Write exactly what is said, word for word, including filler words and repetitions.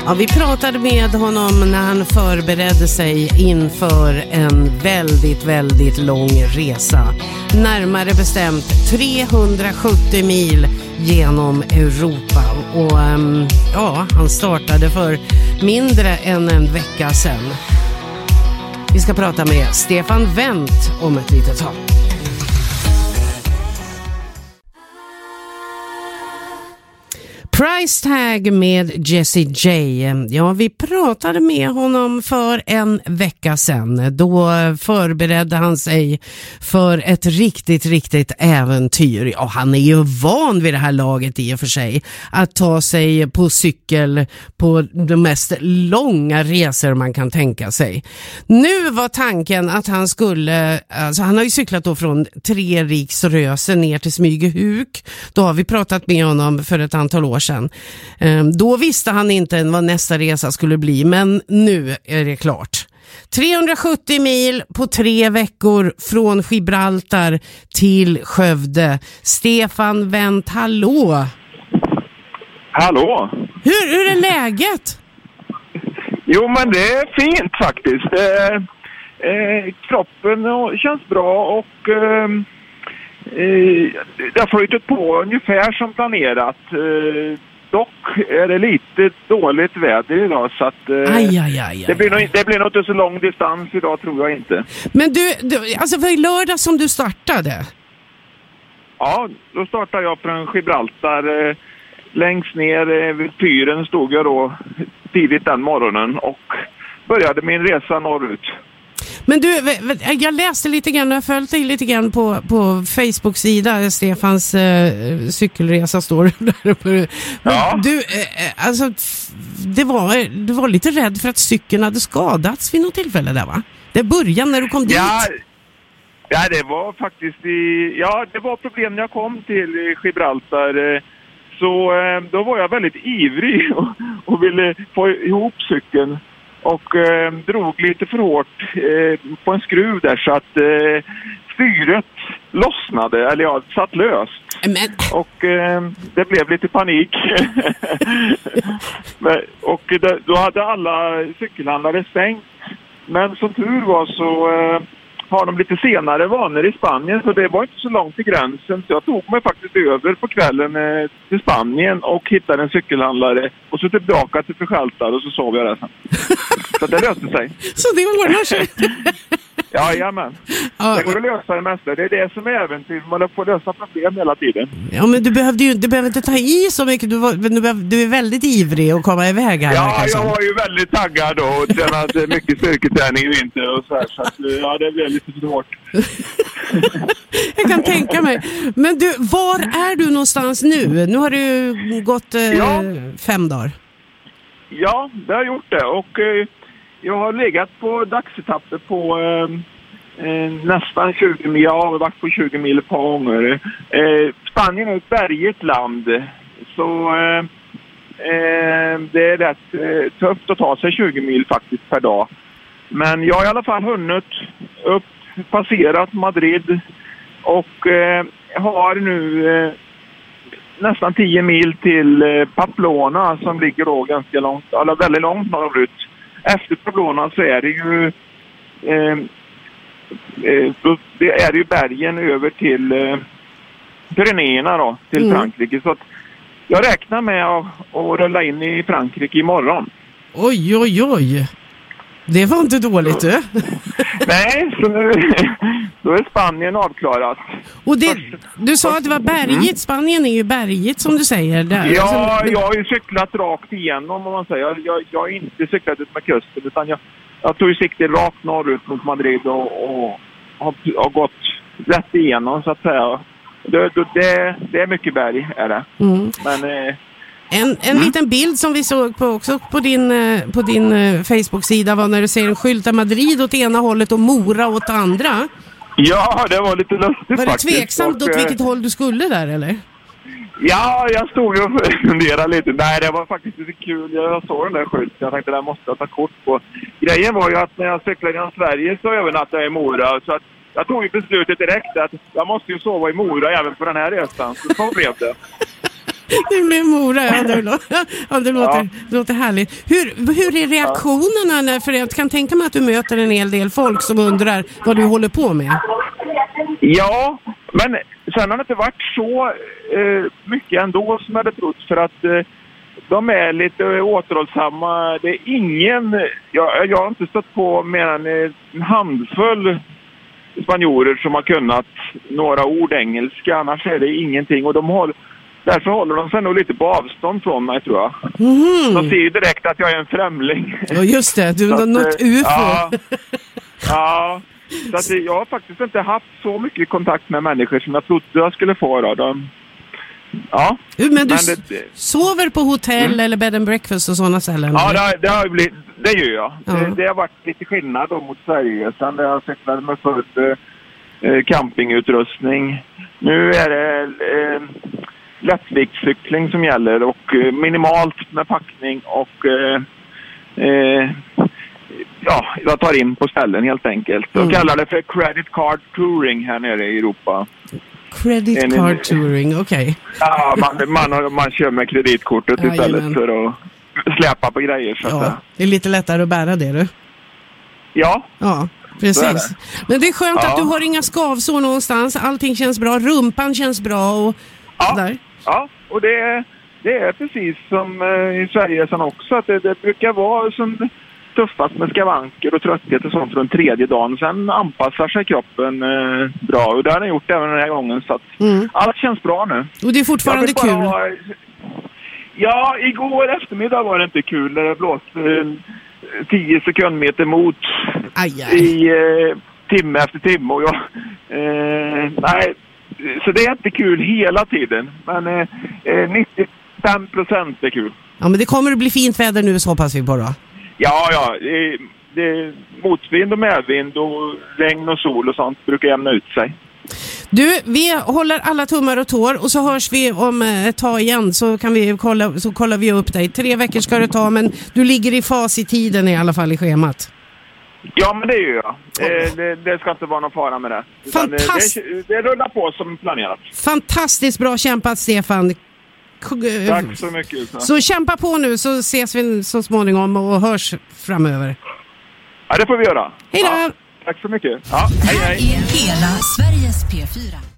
Ja, vi pratade med honom när han förberedde sig inför en väldigt, väldigt lång resa. Närmare bestämt trehundrasjuttio mil genom Europa. Och um, ja, han startade för mindre än en vecka sedan. Vi ska prata med Stefan Wendt om ett litet tag. Price Tag med Jesse J. Ja, vi pratade med honom för en vecka sedan. Då förberedde han sig för ett riktigt, riktigt äventyr. Ja, han är ju van vid det här laget i och för sig. Att ta sig på cykel på de mest långa resor man kan tänka sig. Nu var tanken att han skulle, alltså han har ju cyklat då från Treriksröse ner till Smygehuk. Då har vi pratat med honom för ett antal år sedan. Då visste han inte vad nästa resa skulle bli, men nu är det klart. trehundrasjuttio mil på tre veckor från Gibraltar till Skövde. Stefan Wendt, hallå! Hallå! Hur, hur är läget? Jo, men det är fint faktiskt. Eh, eh, kroppen känns bra och eh, eh, det har flyttat på ungefär som planerat. Eh, dock är det lite dåligt väder idag så att eh, aj, aj, aj, det, blir nog, aj. det blir nog inte så lång distans idag, tror jag inte. Men du, du alltså var det lördag som du startade? Ja, då startade jag från Gibraltar. Eh, längst ner eh, vid fyren stod jag då tidigt den morgonen och började min resa norrut. Men du, jag läste lite grann och jag följde dig lite grann på, på Facebook-sida. Stefans eh, cykelresa står där. Men ja. Du, eh, alltså, det var, du var lite rädd för att cykeln hade skadats vid något tillfälle där, va? Det började när du kom dit. Ja, ja, det var faktiskt i, ja, det var problem när jag kom till Gibraltar. Så eh, då var jag väldigt ivrig och, och ville få ihop cykeln. Och eh, drog lite för hårt eh, på en skruv där så att eh, styret lossnade, eller ja, satt löst. Men... Och eh, det blev lite panik. Men, och det, då hade alla cykelhandlare stängt. Men som tur var så eh, har de lite senare vanor i Spanien, så det var inte så långt till gränsen. Så jag tog mig faktiskt över på kvällen eh, till Spanien och hittade en cykelhandlare och så tillbaka till Gibraltar och så sov jag där sen. Så det löste sig. Så det ordnar sig. Ja, jajamän. Ja. Det går att lösa det mesta. Det är det som är äventyr. Man får lösa problem hela tiden. Ja, men du behövde ju du behöver inte ta i så mycket. Du, var, du, behöv, du är väldigt ivrig att komma iväg här. Ja, jag var ju väldigt taggad och tränade mycket styrketräning i vinter och så här. Så att, ja, det blev lite svårt. Jag kan tänka mig. Men du, var är du någonstans nu? Nu har du gått eh, ja. fem dagar. Ja, det har jag gjort det. Och eh, jag har legat på dagsetapper på eh, eh, nästan tjugo mil. Jag har varit på tjugo mil ett par gånger. Eh, Spanien är ett bergigt land. Så eh, eh, det är rätt eh, tufft att ta sig tjugo mil faktiskt per dag. Men jag har i alla fall hunnit upp, passerat Madrid och eh, har nu eh, nästan tio mil till eh, Pamplona som ligger då ganska långt, eller väldigt långt norrut. Efter Pamplona så är det ju eh, eh, det är ju bergen över till eh, Pyrenéerna då, till mm. Frankrike. Så att jag räknar med att, att rulla in i Frankrike imorgon. Oj, oj, oj. Det var inte dåligt, du. Nej, så nu, då är Spanien avklarat. Och det, du sa att det var bergigt. Mm. Spanien är ju bergigt, som du säger. Där. Ja, alltså, jag har ju cyklat rakt igenom, om man säger. Jag, jag har inte cyklat ut med kusten, utan jag, jag tog ju sikte rakt norrut mot Madrid och, och har, har gått rätt igenom, så att säga. Det, det, det är mycket berg, är det. Mm. Men... Eh, En, en mm. liten bild som vi såg på också på din, på din Facebook-sida var när du ser en skylt av Madrid åt ena hållet och Mora åt andra. Ja, det var lite lustigt faktiskt. Var det faktiskt. tveksamt åt vilket håll du skulle där, eller? Ja, jag stod och funderade lite. Nej, det var faktiskt lite kul. Jag såg den där skylten. Jag tänkte, där måste jag ta kort på. Grejen var ju att när jag cyklade genom Sverige så övernattade jag i Mora. Så att jag tog ju beslutet direkt att jag måste ju sova i Mora även på den här resan. Så så blev det. Det blev Mora, ja, det, låter, ja, det, låter, ja. det låter härligt. Hur, hur är reaktionerna? När, för jag kan tänka mig att du möter en hel del folk som undrar vad du håller på med. Ja, men sen har det inte varit så eh, mycket ändå som jag hade trott, för att eh, de är lite återhållsamma. Det är ingen, jag, jag har inte stött på mer än en handfull spanjorer som har kunnat några ord engelska, annars är det ingenting. Och de håller, därför håller de sig nog lite på avstånd från mig, tror jag. Mm. De ser ju direkt att jag är en främling. Ja, just det, du har något U F O. Ja, ja. Så att jag har faktiskt inte haft så mycket kontakt med människor som jag trodde jag skulle få. Då. De, ja. Men du men det, sover på hotell mm. eller bed and breakfast och sådana ställen? Ja, det, har, det, har blivit, det gör jag. Ja. Det, det har varit lite skillnad då mot Sverige. Sen jag har cyklat med fullt eh, campingutrustning. Nu är det eh, lättviktscykling som gäller och eh, minimalt med packning och eh, eh, ja, jag tar in på ställen helt enkelt. Jag mm. kallar det för credit card touring här nere i Europa. Credit en, card touring, okej. Okay. Ja, man, man, man kör med kreditkortet ja, istället jamen. för att släpa på grejer. Så ja, att, det är lite lättare att bära det, du. Ja. Ja, precis. Det. Men det är skönt ja. att du har inga skavsår någonstans. Allting känns bra, rumpan känns bra och ja. där. Ja, och det är, det är precis som eh, i Sverige sen också. Att det, det brukar vara som tuffast med skavanker och trötthet och sånt för den tredje dagen. Sen anpassar sig kroppen eh, bra. Och det har den gjort även den här gången. Så att mm. allt känns bra nu. Och det är fortfarande kul? Ha... Ja, igår eftermiddag var det inte kul. Det blåste eh, tio sekundmeter mot aj, aj. i eh, timme efter timme. Och jag, eh, nej, så det är inte kul hela tiden. Men eh, nittiofem procent är kul. Ja, men det kommer att bli fint väder nu, så hoppas vi på då. Ja, ja. Det, det, motvind och medvind och regn och sol och sånt brukar jämna ut sig. Du, vi håller alla tummar och tår och så hörs vi om ett tag igen så kan vi kolla, så kollar vi upp dig. Tre veckor ska det ta, men du ligger i fas i tiden i alla fall i schemat. Ja, men det gör jag. Eh, det, det ska inte vara någon fara med det. Fantast- det, det rullar på som planerat. Fantastiskt bra kämpat, Stefan. Tack så mycket. Så. så kämpa på nu så ses vi så småningom och hörs framöver. Ja, det får vi göra. Hej då! Ja, tack så mycket. Ja, hej, hej. Hela Sveriges P fyra.